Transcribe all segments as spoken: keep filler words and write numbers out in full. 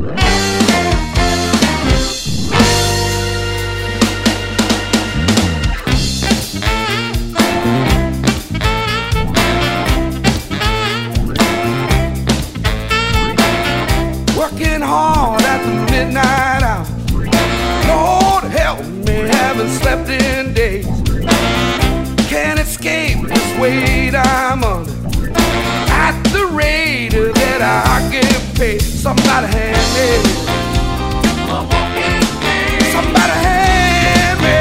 Working hard at the midnight hour. Lord help me, haven't slept in days. Can't escape this weight I'm under. At the rate that I get paid. Somebody hand me, somebody hand me,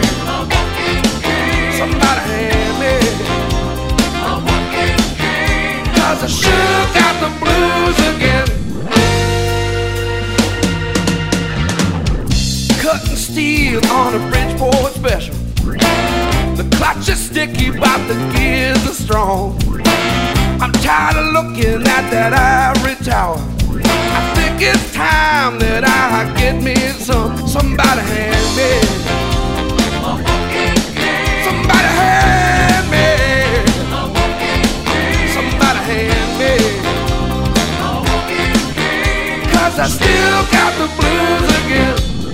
somebody hand me, 'cause I sure got the blues again. Cutting steel on a Bridgeport special. The clutch is sticky, but the gears are strong. I'm tired of looking at that ivory tower. I think it's time that I get me some. Somebody hand me, somebody hand me, somebody hand me, 'cause I still got the blues again.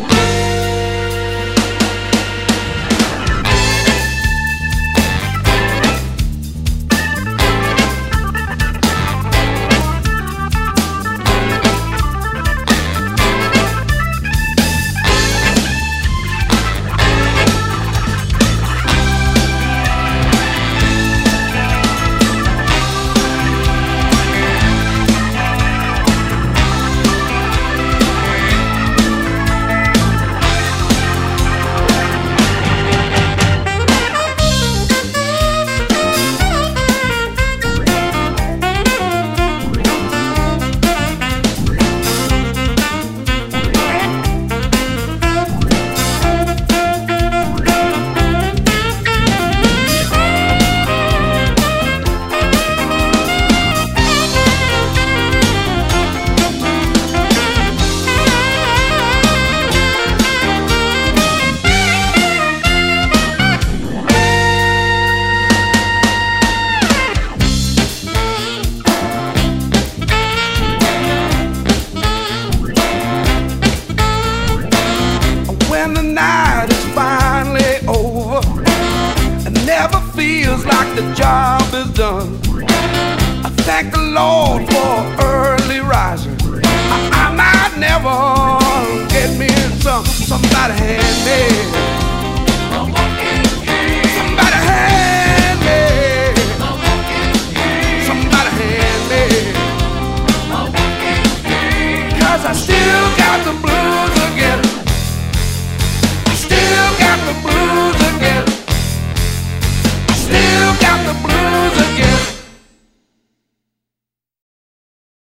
When the night is finally over, it never feels like the job is done. I thank the Lord for